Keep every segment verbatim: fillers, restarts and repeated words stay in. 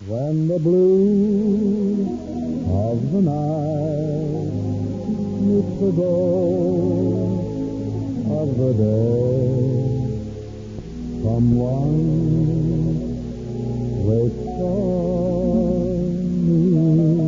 when the blue of the night meets the dawn of the day, someone waits for me.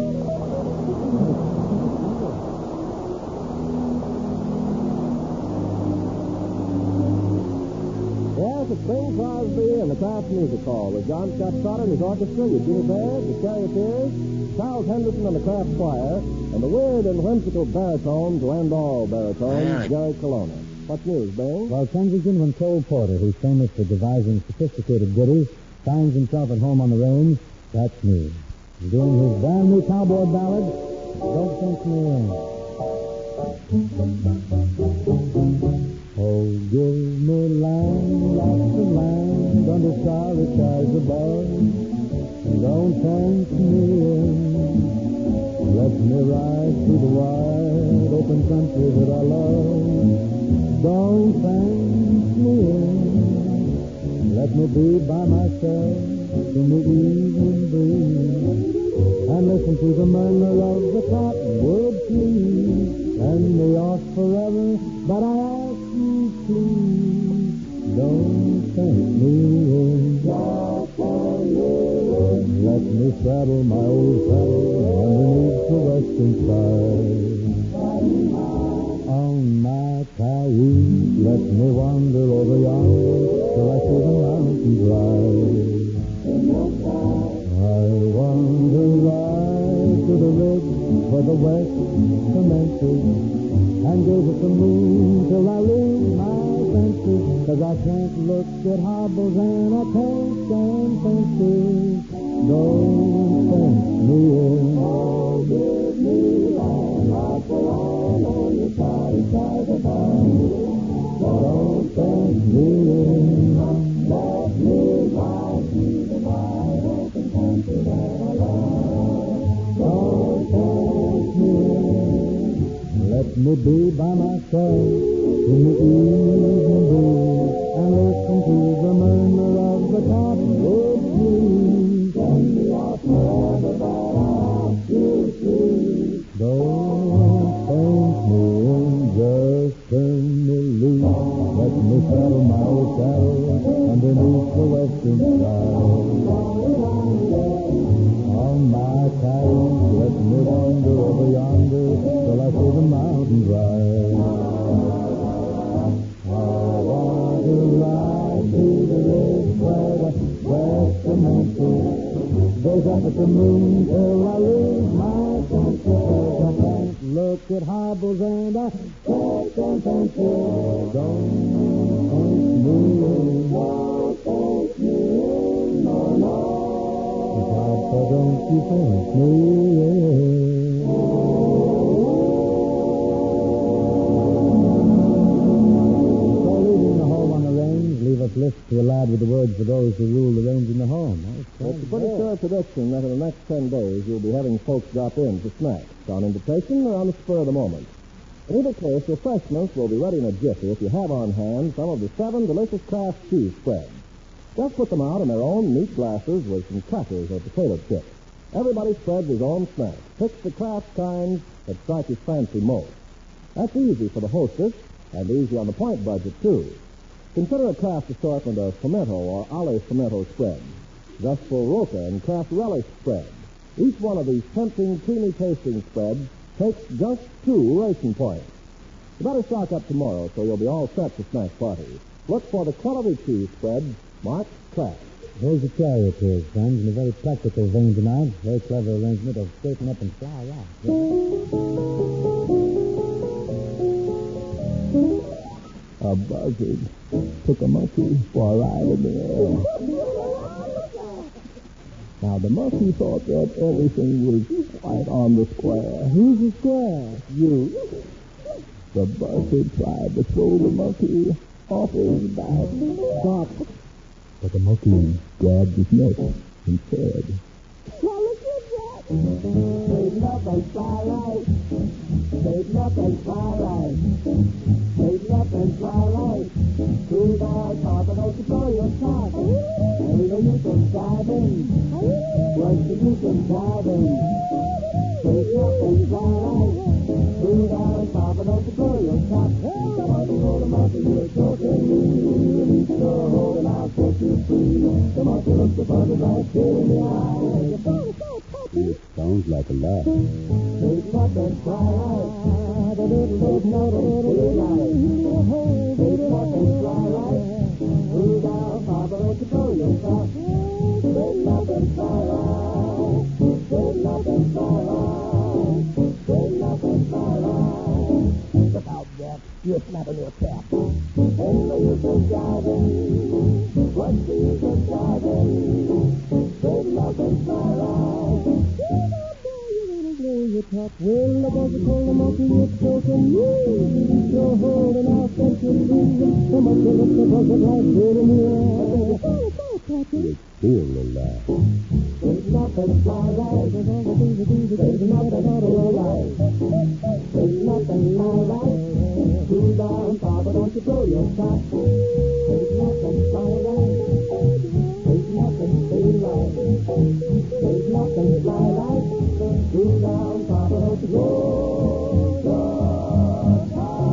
Yes, it's Bing Crosby and the Kraft Music Hall with John Scott Trotter and his orchestra, Eugene Baird, the charioteers, Charles Henderson and the Kraft Choir, and the weird and whimsical baritone to end all baritones, Jerry Colonna. What's news, Bing? Well, Kensington, when Cole Porter, who's famous for devising sophisticated goodies, finds himself at home on the range, that's me. He's doing his brand new cowboy ballad, Don't Think Me In. Oh, give me land, lots of land, under starry skies above. Don't tempt me in. Let me ride through the wide open country that I love. Don't tempt me in. Let me be by myself in the evening breeze and listen to the murmur of the cottonwood trees. And me off forever, but I ask you please, don't tempt me in. Let me saddle my old saddle underneath the western sky. On my Cayuse, let me wander over yonder till I see the mountains rise. I wander right to the ridge where the west commences, and gaze at the moon till I lose my senses, 'cause I can't look at hobbles and I can't stand fences. Don't tempt me in. Oh, give me land like the land on your side, side of mine. Don't tempt me in. Let me ride through the wide open country that I love. Don't tempt me in. Let me be by myself in the evening breeze and listen to the murmur of the cottonwood trees. Send me out forever, but I ask you please. Don't tempt me in, just turn me loose. Let me saddle my old saddle underneath the western sky. On my Cayuse, let me wander over yonder till I see the mountains rise. I want to ride to the ridge where the west commences, gaze up at the moon till I lose my senses. I can't look at hobbles and I can't stand fences. Don't tempt me in. Don't tempt me in. No, no. Papa, don't you tempt me in. So leaving the home on the range, leave us lift to a lad with the words for those who rule the range in the home. Well, it's a pretty sure prediction that in the next ten days you'll be having folks drop in for snacks, on invitation or on the spur of the moment. In either case, refreshments will be ready in a jiffy if you have on hand some of the seven delicious Kraft cheese spreads. Just put them out in their own neat glasses with some crackers or potato chips. Everybody spreads his own snack. Pick the Kraft kinds that strike his fancy most. That's easy for the hostess and easy on the point budget, too. Consider a Kraft assortment of pimento or olive pimento spreads, zestful roca and Kraft relish spread. Each one of these tempting, creamy tasting spreads takes just two ration points. You better stock up tomorrow so you'll be all set for snack parties. Look for the quality cheese spread marked Kraft. Here's the charioteers, friends, in a very practical vein tonight. Very clever arrangement of straighten up and fly out. A buzzard took a monkey for a ride in the air. Now, the monkey thought that everything was right on the square. Who's the square? You. The buzzard tried to throw the monkey off his back. Stop. But the monkey grabbed his neck and said, "Swallow your breath. Straighten up and fly right. Straighten up and fly right. Straighten up and fly right. To the top, and don't you go your top. Everything you can dive in. la. Straighten up and fly right. Straighten up and feel right. Straighten up and fly right. Cool down, Papa, let you go your stop. Straighten up and fly right. Straighten up and fly right. Straighten up and fly right. Look out, Jack. You're snapping your cap. Ain't no use in driving. What's the use in driving? Straighten up and fly right. You talk well about the cold monkey you're talking. You you're holding out that you're losing. So much you look because of life good in the air. It's cool, Lola. Straighten up and fly right. Straighten up and feel right. Straighten up and fly right. Cool down, Papa, don't you blow your top. Straighten up and fly right. Straighten up and feel right. Straighten up and fly right. Cool down, Papa, don't you blow your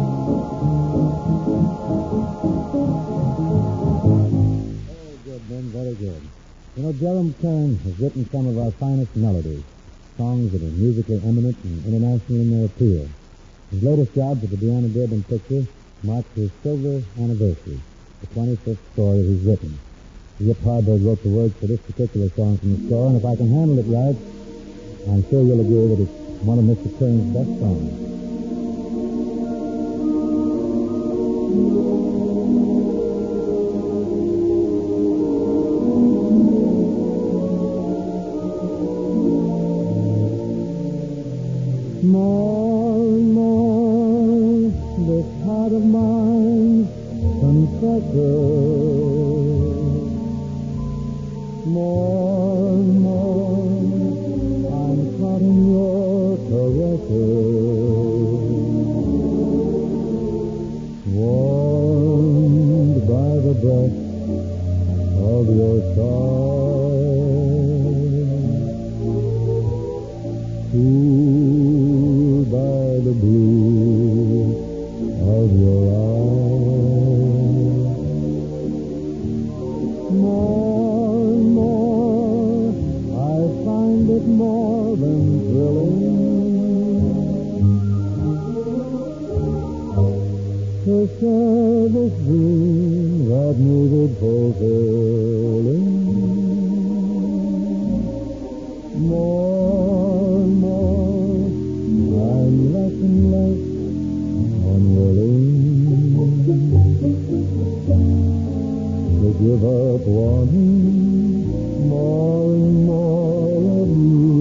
Very good, Ben, very good. You know, Jerome Kern has written some of our finest melodies, songs that are musically eminent and international in their appeal. His latest job for the Deanna Durbin picture marks his silver anniversary, the twenty-fifth story he's written. Yip Harburg wrote the words for this particular song from the score, and if I can handle it right, I'm sure you'll agree that it's one of Mister Kern's best songs. More, more, this heart of mine confesses. More, more, I'm caught in your caresses. Warmed by the breath of your side. Cooled by the blue of your eyes. More, more, I find it more than thrilling to share this dream that needed fulfilling. More, more, I'm less and less unwilling to give up wanting more and more of you.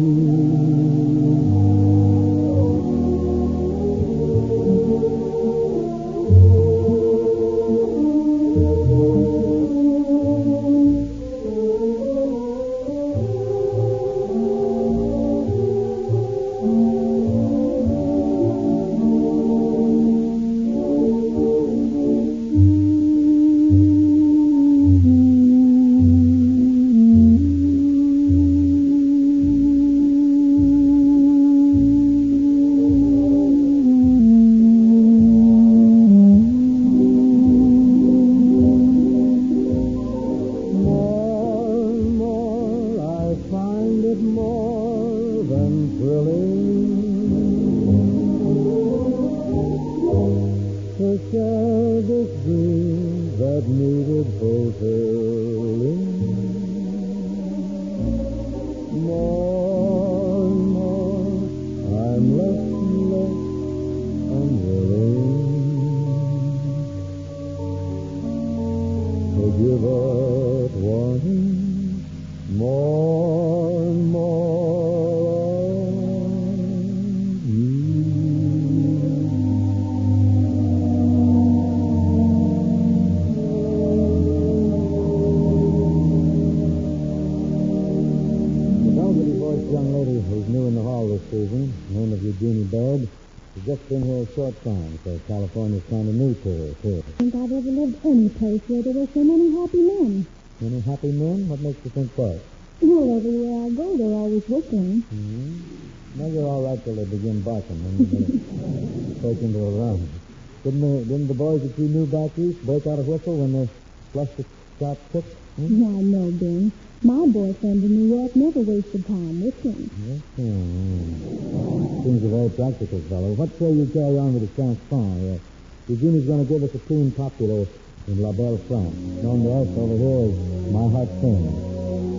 Just been here a short time, so California's kind of new to her, too. I think I've ever lived any place where there were so many happy men. Many happy men? What makes you think that? Well, everywhere I go, they're always whistling. Mm-hmm. Now, you're all right till they begin barking, and you're going to take into a run. Didn't, they, didn't the boys that you knew back east break out a whistle when they flushed the sharp tip? Hmm? I know, Ben. My boyfriend in New York never wasted time with him. Yes, sir. Seems a very practical fellow. What say you carry on with the chanson? Uh, Eugenie's going to give us a tune popular in La Belle France. Known to us over here as My Heart Sings.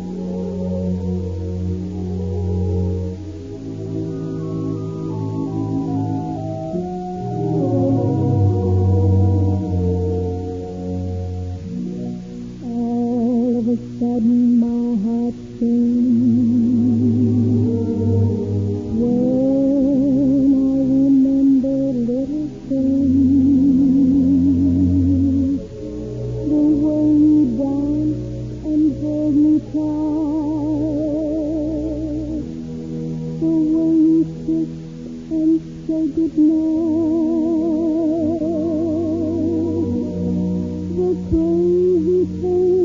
Sudden my heart sings when I remember little things, the way you danced and held me tight, the way you kissed and said goodnight, the crazy things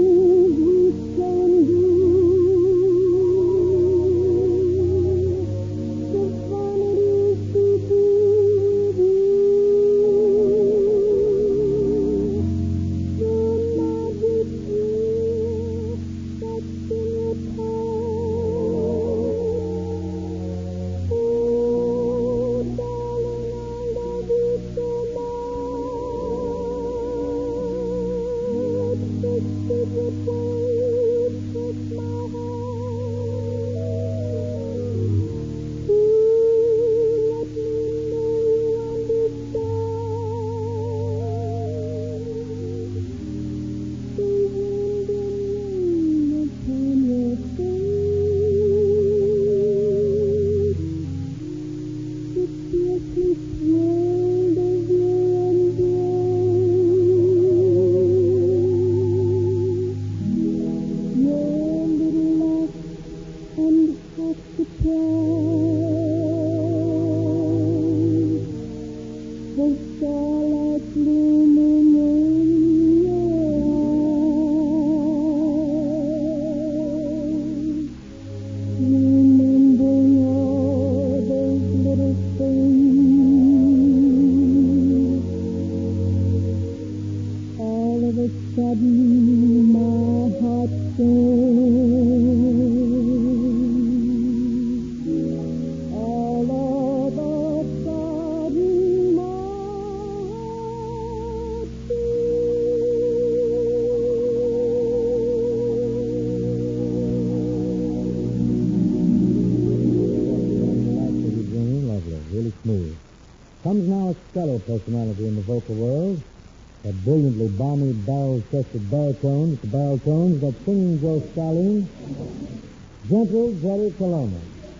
Comes now a stellar personality in the vocal world, that brilliantly balmy, barrel-chested baritone, the baritones, that singing Joe Stalin, gentle Jerry Colonna.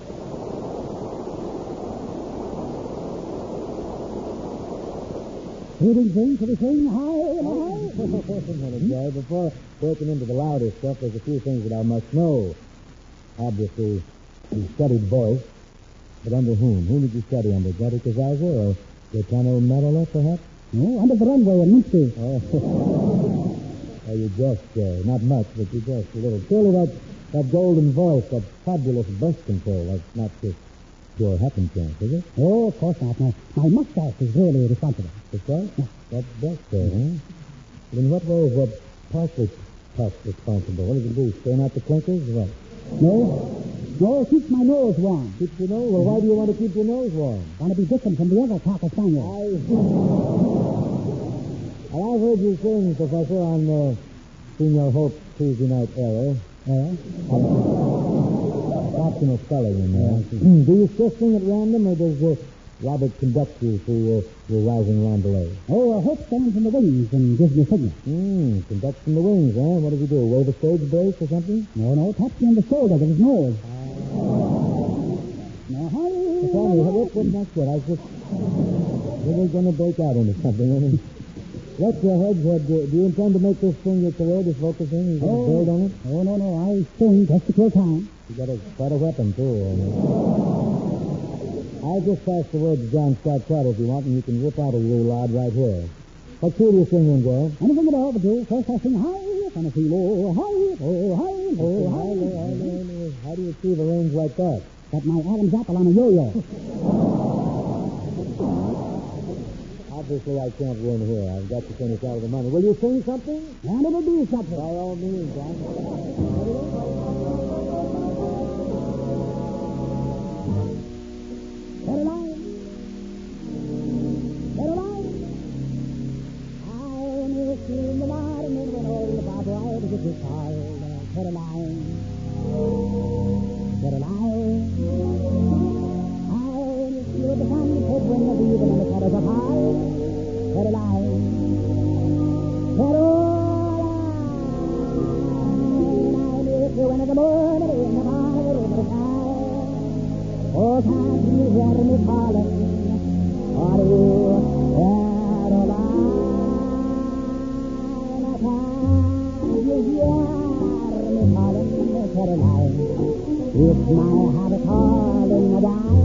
Greetings, things to be sing high, high. Wait a minute, Jerry. Before breaking into the louder stuff, there's a few things that I must know. Obviously, you studied voice. But under whom? Whom did you study under? Gatti Cazaza or Gaetano Merola, perhaps? No, under the runway in Minsk. Oh, oh you just, uh, not much, but you just a little. Surely that, that golden voice, that fabulous breath control, that's not just pure happenstance, is it? Oh, of course not. No. My mustache is really responsible. That's right? Yeah. That's breath there, huh? But in what way is that partially puff responsible? What does it do? Strain out the clinkers or what? No. No, it keeps my nose warm. Keeps your nose? Well, why do you want to keep your nose warm? Want to be different from the other Cocker Spaniels. I... Well, I've heard you sing, Professor, on uh, Senior Hope's Tuesday night error. Yeah? Optional spelling in there. Yeah. Do you just sing at random, or does uh, Robert conduct you through uh, your rousing roundelay? Oh, uh, Hope stands in the wings and gives me a signal. Hmm, conducts in the wings, huh? What does he do? Wave a stage brace or something? No, no, taps me on the shoulder with his nose. Now, how do you... Tell me, what, what's next good? I was just... We're going to break out into something. I mean, what's your head? Uh, do, do you intend to make this thing your career, this vocal thing? You going to oh, build on it? Oh, no, no, I sing just to kill time. You got a, quite a weapon, too. I mean. I'll just pass the word to John Scott Carter if you want, and you can rip out a roulade right here. What key do you sing in, Joe? Anything at all, but do. First I sing high, then I sing low, high, oh, high, oh, high, low, high, low. How do you achieve a range like that? Got my Adam's apple on a yo-yo. How obviously I can't win here. I've got to finish out of the money. Will you sing something? And it'll be something. By all means, John. Caroline. Caroline. I miss you in the morning when old Bob White gets his call. Caroline. Caroline. I miss you at the fun pit when the beaver and the feathers are high. Caroline. Caroline. I miss you when the moon is in the fire over the sky. Oh, can't you hear me calling? Are you Caroline? Can't you hear me calling, Caroline? It's my heart calling again.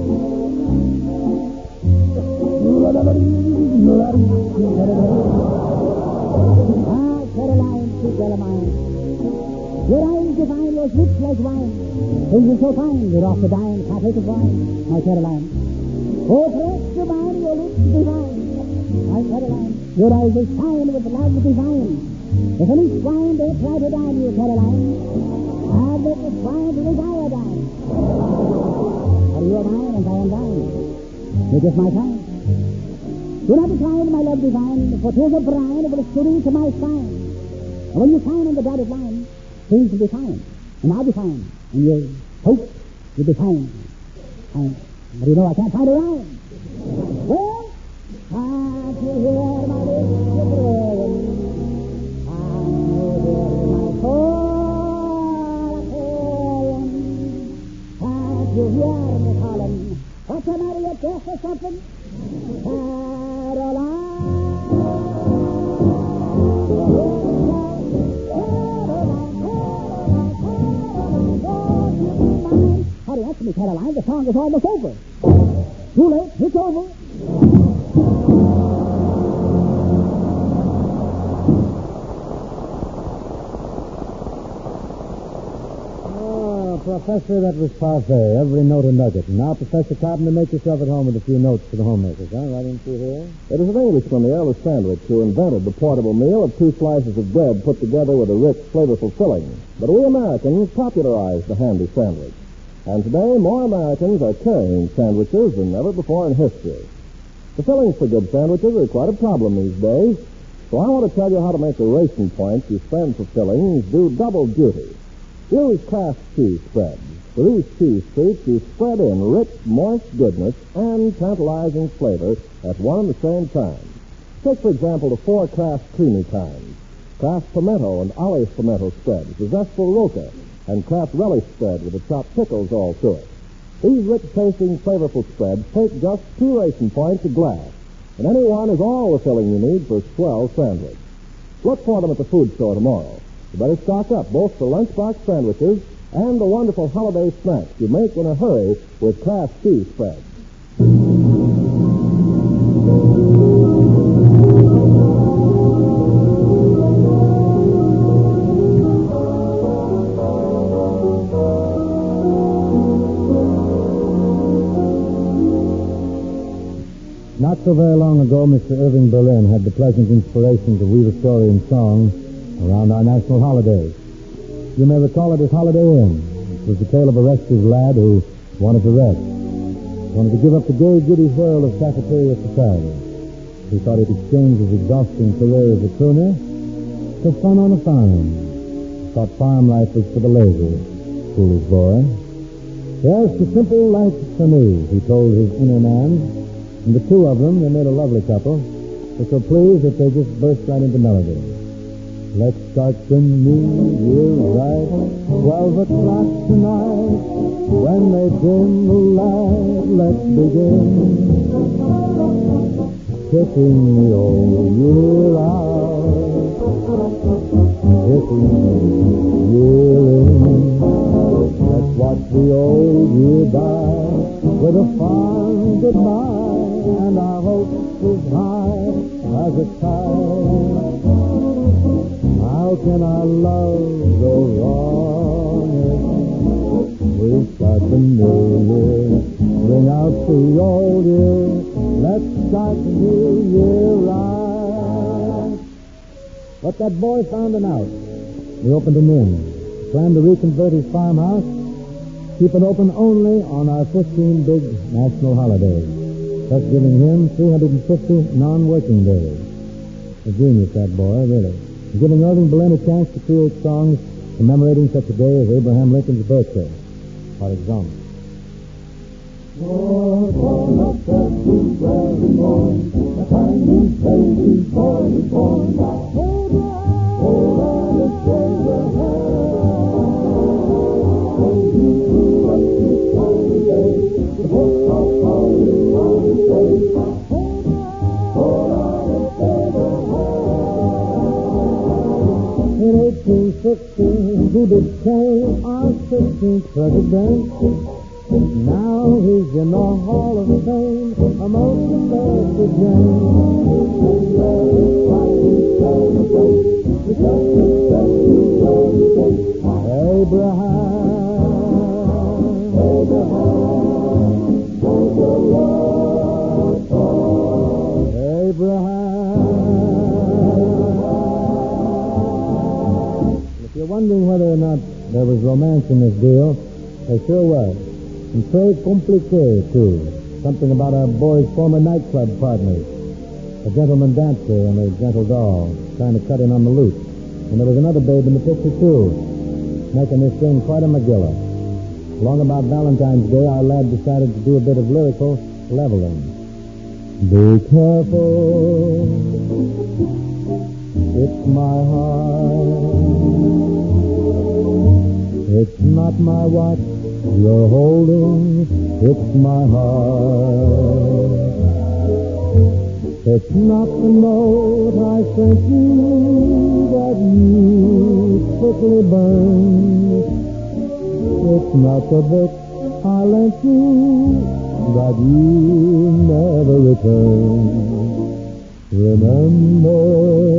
Ah, Caroline, sweet girl of mine. Your eyes divine, those lips like wine. Things are so fine, you're off the dime, can't take of wine, my Caroline. Oh, fresh divine, your lips divine, my Caroline. Your eyes will shine with love divine. If any swine don't try to dine you, Caroline, I'll make the swine to his iodine. Are you of mine and I am thine? It is my time. Do not decline, my love divine, for 'tis a brine that will steady to my spine. And when you shine on the dotted line, things will be fine, and I'll be fine, and your hope will be fine. I, but you know I can't find a rhyme. Well, can't you hear my lips growing? Can't you hear my soul calling? Can't you hear me calling? What's the matter, you deaf or something? Caroline. Hurry, answer me, Caroline. The song is almost over. Too late. It's over. Oh, Professor, that was parfait. Every note a nugget. Now, Professor Carpenter, make yourself at home with a few notes for the homemakers, huh? Right in through here. It is an Englishman, the Earl of Sandwich, who invented the portable meal of two slices of bread put together with a rich, flavorful filling. But we Americans popularized the handy sandwich. And today, more Americans are carrying sandwiches than ever before in history. The fillings for good sandwiches are quite a problem these days, so I want to tell you how to make the racing points you spend for fillings do double duty. Use Kraft cheese spreads. For these cheese treats, you spread in rich, moist goodness and tantalizing flavor at one and the same time. Take, for example, the four Kraft creamy kinds. Kraft pimento and olive pimento spreads, the zestful roca, and Kraft relish spread with the chopped pickles all to it. These rich-tasting, flavorful spreads take just two racing points a glass, and any one is all the filling you need for a swell sandwich. Look for them at the food store tomorrow. You better stock up both the lunchbox sandwiches and the wonderful holiday snacks you make in a hurry with Kraft cheese spreads. Not so very long ago, Mister Irving Berlin had the pleasant inspiration to weave a story in song around our national holidays. You may recall it as Holiday Inn. It was the tale of a restless lad who wanted to rest, wanted to give up the gay, giddy whirl of cafeteria society. He thought he'd exchange his exhausting career as a crooner for fun on a farm. He thought farm life was for the lazy, foolish boy. Yes, the simple life for me, he told his inner man. And the two of them, they made a lovely couple, were so pleased that they just burst right into melody. Let's start the new year right, twelve o'clock tonight. When they dim the light, let's begin. Kicking the old year out, kicking the year in. Let's watch the old year die with a fond goodbye. And our hopes as high as a tide. How can our love go wrong if we start the new year? Bring out the old year, Let's start the new year right. But that boy found an out. He opened an inn, planned to reconvert his farmhouse, keep it open only on our fifteen big national holidays, thus giving him three hundred fifty non-working days. A genius, that boy, really. Giving Irving Berlin a chance to create songs commemorating such a day as Abraham Lincoln's birthday, for example. Oh, born up there, blueberry born, the tiny baby boy is born by Abraham. Oh, let us Abraham. Oh, you grew up this sunny day, the book of holy on the stage by Abraham. Oh, let us Abraham. In eighteen sixteen, he became our sixteenth president. Now he's in the Hall of Fame among the best of Abraham. If you're wondering whether or not there was romance in this deal, there sure was. And très compliqué, too. Something about a boy's former nightclub partners. A gentleman dancer and a gentle doll trying to cut in on the loot. And there was another babe in the picture, too, making this thing quite a Megillah. Along about Valentine's Day, our lad decided to do a bit of lyrical leveling. Be careful, it's my heart. It's not my watch you're holding, it's my heart. It's not the note I sent you that you quickly burned. It's not the book I lent you that you never returned. Remember,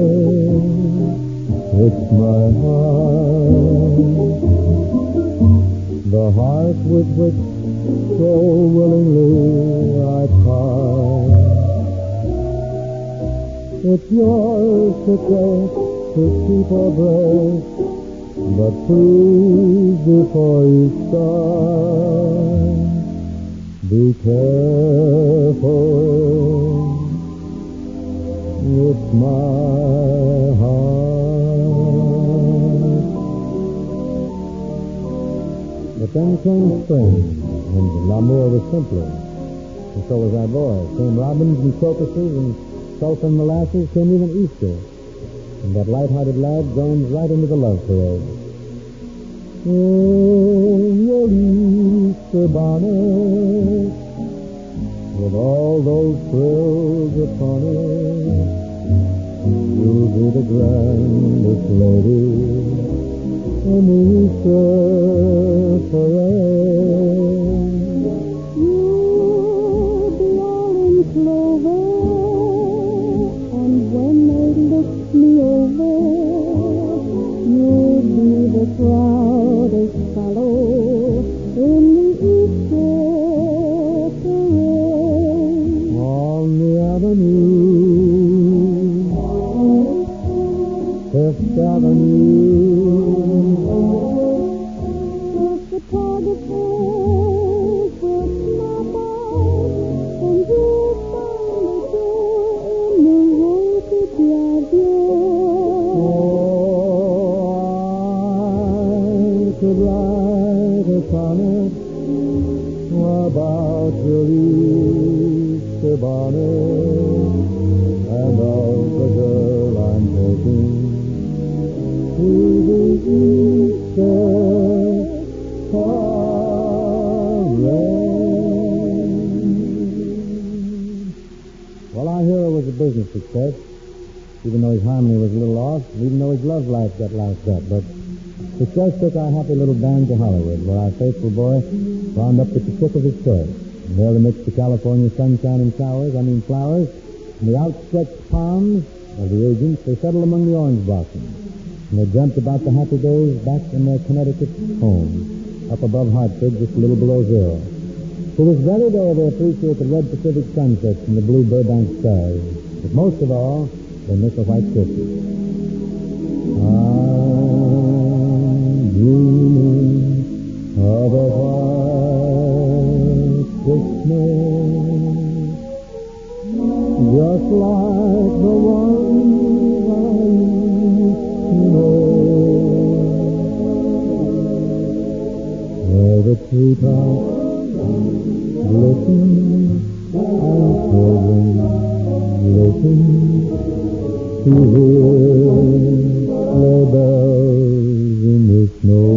it's my heart. The heart with which so willingly I part. It's yours to take, to keep or break, but please before you start, be careful, it's my heart. But then came spring, and l'amour was simpler. And so was our boy. Came robins and crocuses and sulphur molasses, came even Easter. And that light-hearted lad joins right into the love parade. In your Easter bonnet, with all those frills upon it, you'll be the grandest lady in the Easter parade. You'll be all in clover, and when they look me over, you'll be the proudest fellow in the Easter parade. On the avenue, Fifth Avenue, could write a sonnet about your Easter bonnet and of the girl I'm taking to the Easter parade. Well, our hero was a business success, even though his harmony was a little off, even though his love life got loused up, but success took our happy little band to Hollywood, where our faithful boy wound up at the tip of his sword. And there amidst the California sunshine and showers, I mean flowers, and the outstretched palms of the agents, they settled among the orange blossoms. And they dreamt about the happy days back in their Connecticut home, up above Hartford, just a little below zero. To this very day, they appreciate the red Pacific sunsets and the blue Burbank skies. But most of all, they miss a white Christmas. I'm dreaming of a white Christmas, just like the ones I used to know, where the treetops glisten and children listen to hear sleigh bells in the snow.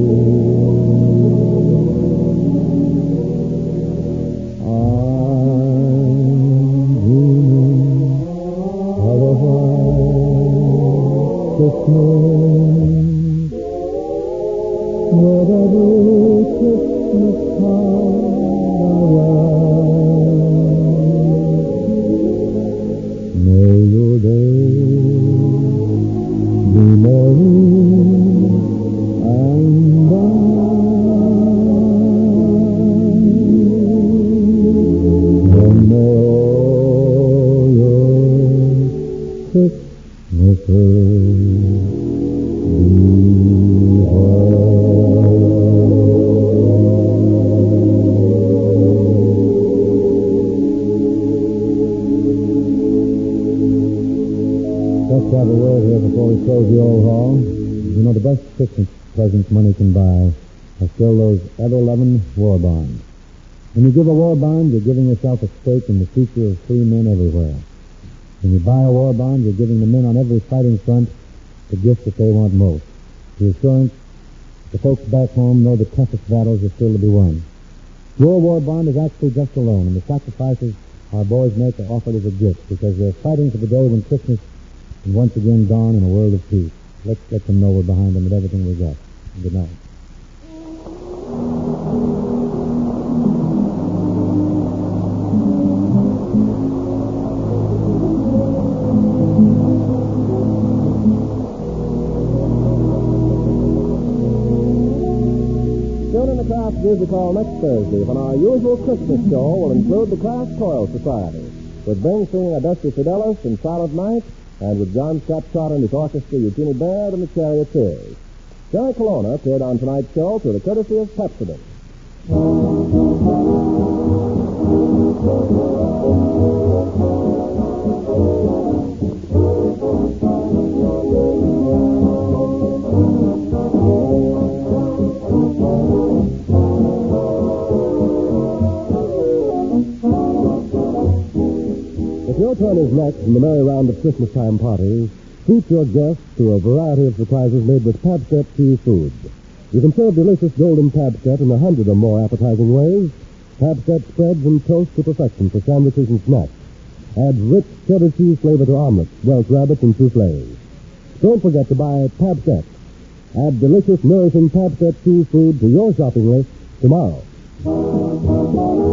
I'm dreaming of a white Christmas, where every Christmas card I write, may your days be merry and bright, and may all your Christmases be Let's have a word here before we close the old hall. You know, the best Christmas presents money can buy are still those ever-loving war bonds. When you give a war bond, you're giving yourself a stake in the future of free men everywhere. When you buy a war bond, you're giving the men on every fighting front the gift that they want most, the assurance that the folks back home know the toughest battles are still to be won. Your war bond is actually just a loan, and the sacrifices our boys make are offered as a gift because they're fighting for the day when Christmas and once again dawn in a world of peace. Let's let them know we're behind them with everything we got. Good night. Tune in to Kraft Music Hall next Thursday when our usual Christmas show will include the Kraft Choral Society, with Bing singing a Dusty Fidelis in Silent Night, and with John Scott Trotter and his orchestra, Eugenie Baird and the Charioteers. Jerry Colonna appeared on tonight's show through the courtesy of Pepsodent. If your turn is next in the merry round of Christmas time parties, treat your guests to a variety of surprises made with Pabst-Ett Cheese Foods. You can serve delicious golden Pabst-Ett in a hundred or more appetizing ways. Pabst-Ett spreads and toast to perfection for sandwiches and snacks. Adds rich cheddar cheese flavor to omelets, Welsh rabbits, and soufflés. Don't forget to buy Pabst-Ett. Add delicious, nourishing Pabst-Ett Cheese Food to your shopping list tomorrow.